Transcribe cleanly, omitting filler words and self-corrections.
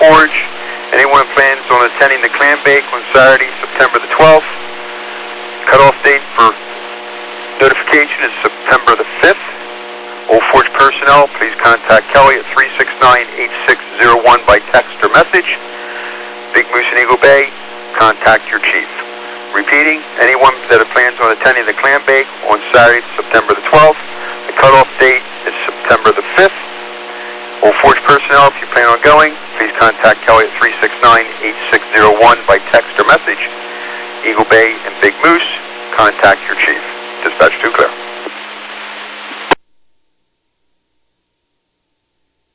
Forge. Anyone who plans on attending the clam bake on Saturday, September the 12th. Cutoff date for notification is September the 5th. Old Forge personnel, please contact Kelly at 369-8601 by text or message. Big Moose and Eagle Bay, contact your chief. Repeating, anyone that plans on attending the clam bake on Saturday, September the 12th. The cutoff date is September the 5th. Old Forge personnel, if you plan on going, please contact Kelly at 369-8601 by text or message. Eagle Bay and Big Moose, contact your chief. Dispatch 2 clear.